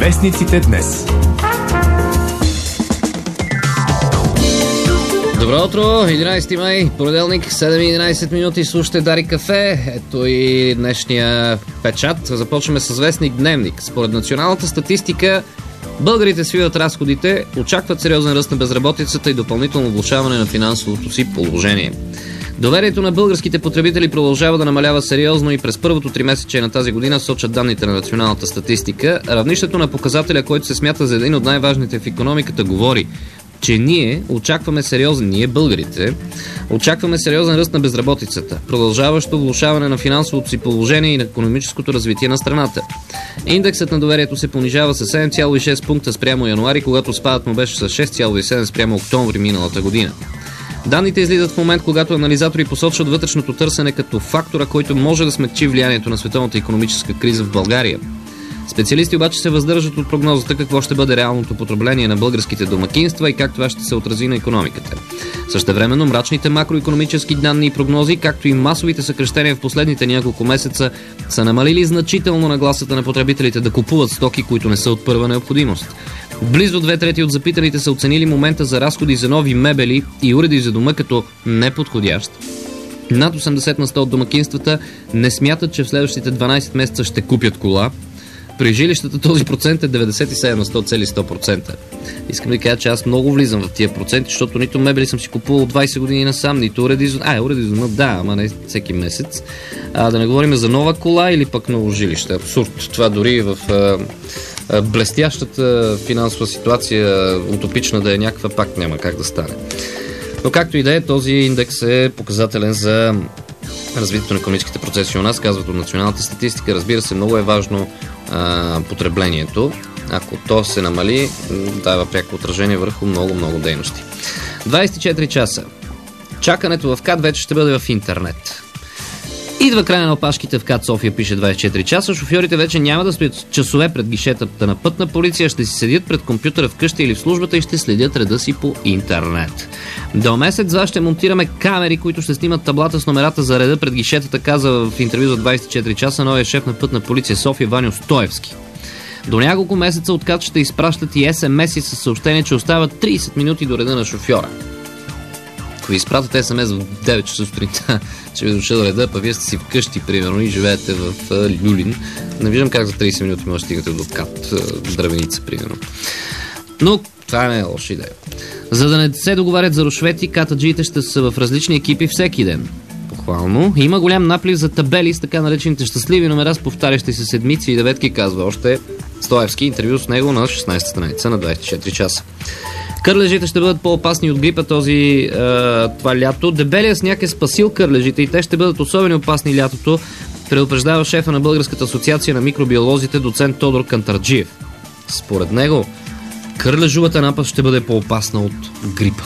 Вестниците днес. Добро утро, 11 май, понеделник, 7:11 минути, слушате Дарик кафе. Ето и днешния печат. Започваме с вестник Дневник. Според националната статистика, българите свиват разходите, очакват сериозен ръст на безработицата и допълнително влошаване на финансовото си положение. Доверието на българските потребители продължава да намалява сериозно и през първото тримесечие на тази година, сочат данните на националната статистика. Равнището на показателя, който се смята за един от най-важните в икономиката, говори, че ние българите, очакваме сериозен ръст на безработицата, продължаващо влошаване на финансовото си положение и на икономическото развитие на страната. Индексът на доверието се понижава с 7,6 пункта спрямо януари, когато спадът му беше с 6,7 спрямо октомври миналата година. Данните излизат в момент, когато анализатори посочват вътрешното търсене като фактора, който може да смекчи влиянието на световната икономическа криза в България. Специалисти обаче се въздържат от прогнозата какво ще бъде реалното потребление на българските домакинства и как това ще се отрази на икономиката. Същевременно мрачните макроикономически данни и прогнози, както и масовите съкращения в последните няколко месеца, са намалили значително нагласата на потребителите да купуват стоки, които не са от първа необходимост. Близо 2/3 от запитаните са оценили момента за разходи за нови мебели и уреди за дома като неподходящ. Над 80 на 100 от домакинствата не смятат, че в следващите 12 месеца ще купят кола. При жилищата този процент е 97 на 100,100%. Искам да кажа, че аз много влизам в тия проценти, защото нито мебели съм си купувал 20 години насам, нито уреди за дома, да, ама не всеки месец. Да не говорим за нова кола или пък ново жилище. Абсурд. Това дори в блестящата финансова ситуация, утопична да е някаква, пак няма как да стане. Но както и да е, този индекс е показателен за развитието на икономическите процеси у нас, казват от националната статистика. Разбира се, много е важно потреблението. Ако то се намали, дава пряко отражение върху много дейности. 24 часа. Чакането в КАТ вече ще бъде в интернет. Идва края на опашките в КАТ София, пише 24 часа. Шофьорите вече няма да стоят часове пред гишетата на Пътна полиция, ще си седят пред компютъра вкъщи или в службата и ще следят реда си по интернет. До месец ще монтираме камери, които ще снимат таблата с номерата за реда пред гишетата, каза в интервю за 24 часа новия шеф на Пътна полиция София Ваньо Стоевски. До няколко месеца от КАТ ще изпращат и SMS-и с съобщение, че остават 30 минути до реда на шофьора. Ако ви изпратят СМС в 9 часа сутринта, че ви дошъл реда, па вие сте си вкъщи, примерно, и живеете в Люлин, не виждам как за 30 минути може да стигате до КАТ, Дравеница, примерно. Но това не е лоша идея. За да не се договарят за рушвети, катаджиите ще са в различни екипи всеки ден. Похвално. Има голям наплив за табели с така наречените щастливи номера с повтарящи се седмици и деветки, казва още Стоевски, интервю с него на 16 страница на 24 часа. Кърлежите ще бъдат по-опасни от грипа това лято. Дебелия сняг е спасил кърлежите и те ще бъдат особено опасни лятото, предупреждава шефа на Българската асоциация на микробиолозите доцент Тодор Кантарджиев. Според него, кърлежувата напаст ще бъде по-опасна от грипа.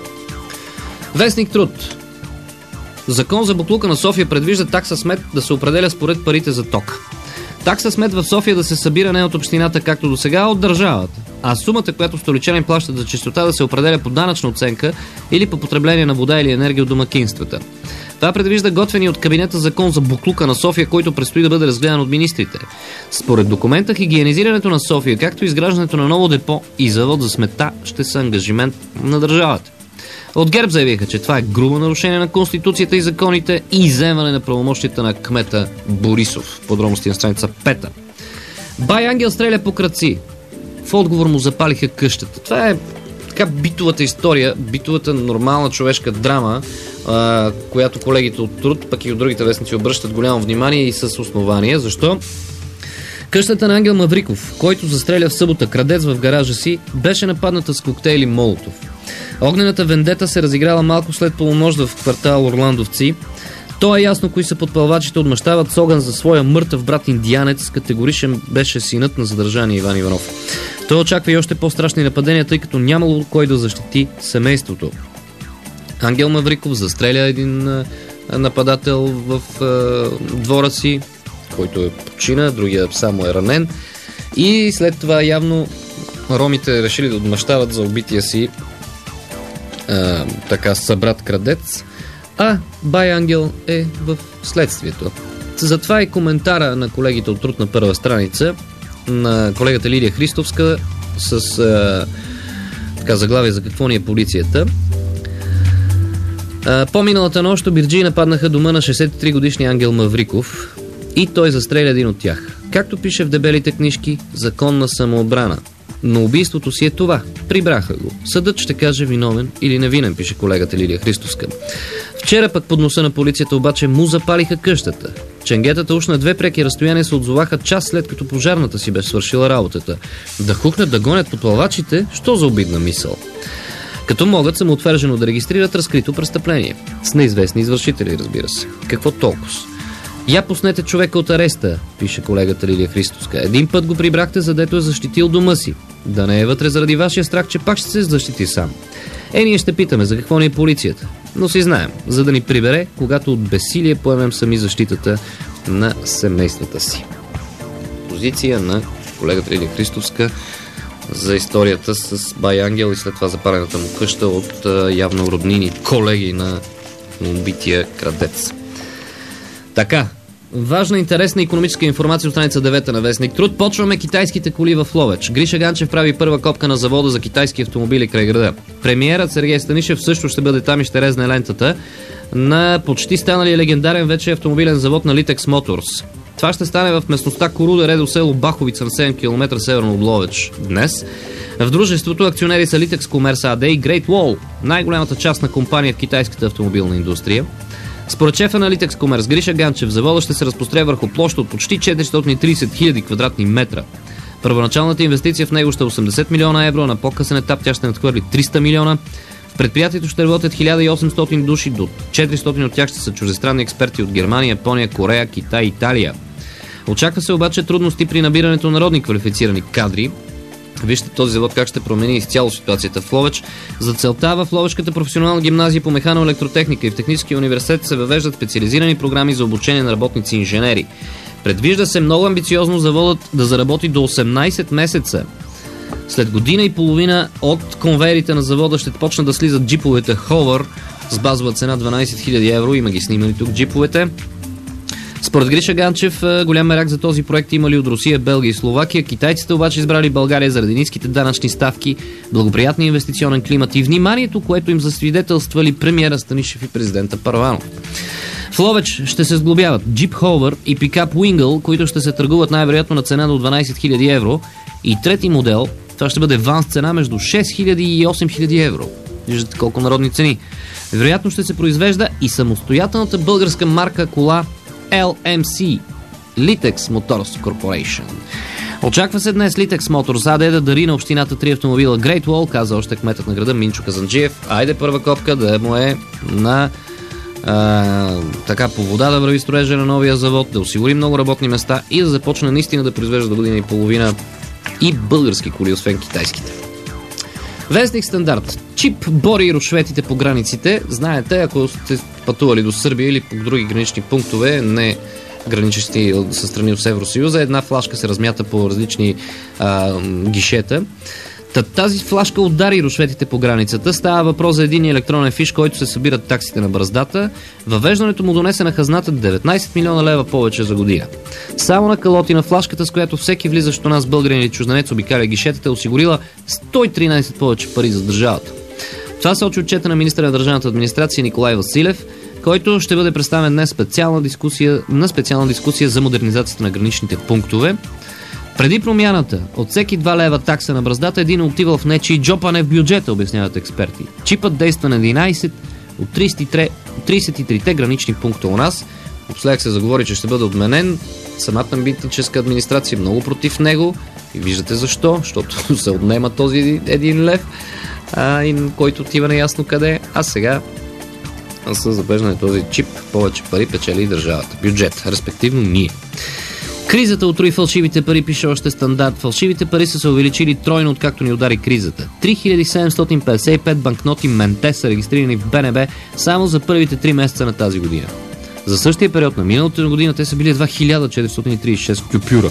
Вестник Труд. Закон за боклука на София предвижда такса смет да се определя според парите за ток. Такса смет в София да се събира не от общината, както до сега, а от държавата. А сумата, която столичани плащат за чистота, да се определя по данъчна оценка или по потребление на вода или енергия от домакинствата. Това предвижда готвени от кабинета закон за боклука на София, който предстои да бъде разгледан от министрите. Според документа, хигиенизирането на София, както изграждането на ново депо и завод за сметта, ще са ангажимент на държавата. От ГЕРБ заявиха, че това е грубо нарушение на Конституцията и законите и изземване на правомощията на кмета Борисов. Подробности на страница 5. Бай Ангел стреля по крадци. В отговор му запалиха къщата. Това е така битовата история, битовата нормална човешка драма, която колегите от Труд, пък и от другите вестници обръщат голямо внимание и с основание. Защо? Къщата на Ангел Мавриков, който застреля в събота крадец в гаража си, беше нападната с коктейли Молотов. Огнената вендета се разиграла малко след полунощ в квартал Орландовци. То е ясно кои са подпълвачите, отмъщават с огън за своя мъртъв брат индианец. Категоричен беше синът на задържания Иван Иванов. Той очаква и още по-страшни нападения, тъй като нямало кой да защити семейството. Ангел Мавриков застреля един нападател в двора си, който е почина, другия само е ранен. И след това явно ромите решили да отмъщават за убития си събрат крадец, а Бай Ангел е в следствието. Затова и коментара на колегите от Труд на първа страница. на колегата Лилия Христовска с заглавие за какво ни е полицията. По-миналата нощ обирджии нападнаха дома на 63 годишния Ангел Мавриков и той застреля един от тях. Както пише в дебелите книжки, законна самоотбрана. Но убийството си е това. Прибраха го. Съдът ще каже виновен или невинен, пише колегата Лилия Христовска. Вчера пък под носа на полицията обаче му запалиха къщата. Ченгетата уж на 2 преки разстояния се отзоваха час след като пожарната си бе свършила работата. Да хукнат да гонят подпалвачите, що за обидна мисъл. Като могат самоотвержено да регистрират разкрито престъпление. С неизвестни извършители, разбира се. Какво толкова? Я пуснете човека от ареста, пише колегата Лилия Христовска. Един път го прибрахте, задето е защитил дома си. Да не е вътре заради вашия страх, че пак ще се защити сам. Ние ще питаме за какво ни е полицията. Но си знаем, за да ни прибере, когато от безсилие поемем сами защитата на семействата си. Позиция на колегата Лилия Христовска за историята с бай Ангел и след това запалената му къща от явно роднини, колеги на убития крадец. Така, важна, интересна икономическа информация от страница 9 на Вестник Труд. Почваме китайските коли в Ловеч. Гриша Ганчев прави първа копка на завода за китайски автомобили край града. Премиерът Сергей Станишев също ще бъде там и ще резне лентата на почти станалия легендарен вече автомобилен завод на Litex Motors. Това ще стане в местността Коруда, редо село Баховица на 7 км северно от Ловеч днес. В дружеството акционери са Litex Commerce AD и Great Wall, най-голямата част на компания в китайската автомобилна индустрия. Според шефа на Litex Commerce Гриша Ганчев, завода ще се разпростре върху площ от почти 430 000 квадратни метра. Първоначалната инвестиция в него ще е 80 милиона евро, а на по-късен етап тя ще надхвърли 300 милиона. В предприятието ще работят 1800 души, до 400 от тях ще са чуждестранни експерти от Германия, Япония, Корея, Китай и Италия. Очаква се обаче трудности при набирането на народни квалифицирани кадри. Вижте този завод как ще промени изцяло ситуацията в Ловеч. За целта в Ловешката професионална гимназия по механоелектротехника и в Техническия университет се въвеждат специализирани програми за обучение на работници и инженери. Предвижда се много амбициозно заводът да заработи до 18 месеца. След година и половина от конвейерите на завода ще почнат да слизат джиповете Ховър с базова цена 12 000 евро. Има ги снимани тук джиповете. Според Гриша Ганчев, голям мерак за този проект имали от Русия, Белгия и Словакия. Китайците обаче избрали България заради ниските данъчни ставки, благоприятния инвестиционен климат и вниманието, което им засвидетелствали премиера Станишев и президента Първанов. В Ловеч ще се сглобяват джип Ховър и пикап Уингъл, които ще се търгуват най-вероятно на цена до 12 000 евро. И трети модел, това ще бъде ван с цена между 6 000 и 8 000 евро. Виждате колко народни цени. Вероятно ще се произвежда и самостоятелната българска марка кола LMC Litex Motors Corporation. Очаква се днес Litex Motors AD да дари на общината 3 автомобила Great Wall, каза още кметът на града Минчо Казанджиев. Айде първа копка да му е на така по вода да върви строежа на новия завод, да осигури много работни места и да започне наистина да произвежда до година и половина и български коли, освен китайските. Вестник Стандарт. Чип бори рушветите по границите. Знаете, ако сте пътували до Сърбия или по други гранични пунктове, не граничещи със страни от Евросъюза, една флашка се размята по различни гишета. Тази флашка удари рушветите по границата. Става въпрос за един електронен фиш, който се събират таксите на браздата. Въвеждането му донесе на хазната 19 милиона лева повече за година. Само на калоти на флашката, с която всеки влизащ у нас българин или чужденец обикаля гишетата, е осигурила 113 повече пари за държавата. Това се очи отчета на министъра на държавната администрация Николай Василев, който ще бъде представен днес специална дискусия за модернизацията на граничните пунктове. Преди промяната, от всеки 2 лева такса на браздата, един отивал в нечий джоб, а не в бюджета, обясняват експерти. Чипът действа на 11 от 33-те гранични пункта у нас. Последък се заговори, че ще бъде отменен. Самата митническа администрация е много против него. И виждате защо, защото се отнема този 1 лев, който отива неясно къде. А сега с завеждане този чип повече пари печели и държавата. Бюджет, респективно ние. Кризата отруи фалшивите пари, пише още Стандарт. Фалшивите пари са се увеличили тройно, откакто ни удари кризата. 3755 банкноти Менте са регистрирани в БНБ само за първите 3 месеца на тази година. За същия период на миналата година те са били едва 1436 кюпюра.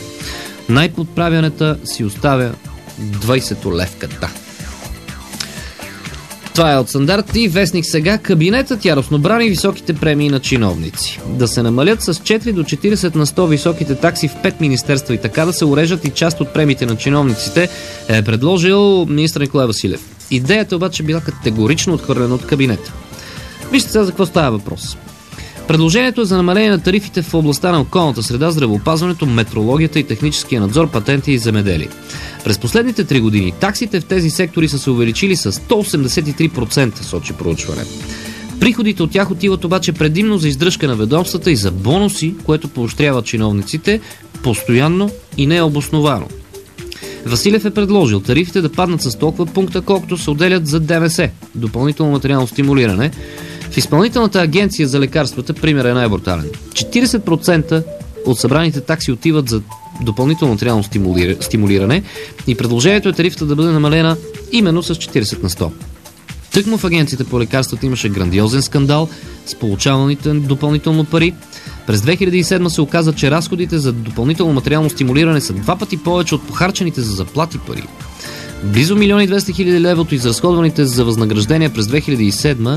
Най-подправянето си оставя 20 левката. Това е от Стандарт и Вестник Сега. Кабинетът яростно брани високите премии на чиновници. Да се намалят с 4 до 40 на 100 високите такси в 5 министерства и така да се урежат и част от премиите на чиновниците е предложил министър Николай Василев. Идеята обаче била категорично отхвърлена от кабинета. Вижте сега за какво става въпрос. Предложението е за намаление на тарифите в областта на околната среда, здравеопазването, метрологията и техническия надзор, патенти и земеделие. През последните 3 години таксите в тези сектори са се увеличили с 183%, сочи проучване. Приходите от тях отиват обаче предимно за издръжка на ведомствата и за бонуси, което поощрява чиновниците постоянно и необосновано. Василев е предложил тарифите да паднат с толкова пункта, колкото се отделят за ДМС, допълнително материално стимулиране. В Изпълнителната агенция за лекарствата пример е най-брутален. 40% от събраните такси отиват за допълнително материално стимулиране и предложението е тарифата да бъде намалена именно с 40 на 100. Тъкмо в агенцията по лекарствата имаше грандиозен скандал с получаваните допълнително пари. През 2007 се оказа, че разходите за допълнително материално стимулиране са 2 пъти повече от похарчените за заплати пари. Близо 1 200 000 лева от изразходваните за възнаграждения през 2007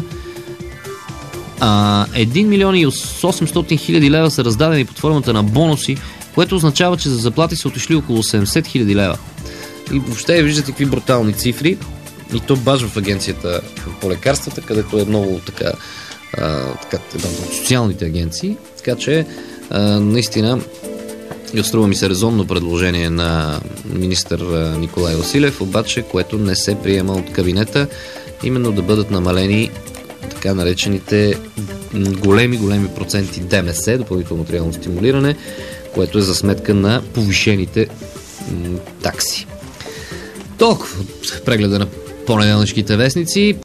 1 800 000 лева са раздадени под формата на бонуси, което означава, че за заплати са отишли около 70 000 лева. И въобще виждате какви брутални цифри. И то баш в агенцията по лекарствата, където е много така една от социалните агенции. Така че наистина струва ми се резонно предложение на министър Николай Василев, обаче което не се приема от кабинета, именно да бъдат намалени така наречените големи проценти ДМС, допълнително материално стимулиране, което е за сметка на повишените такси. Толкова от прегледа на понеделнишките вестници.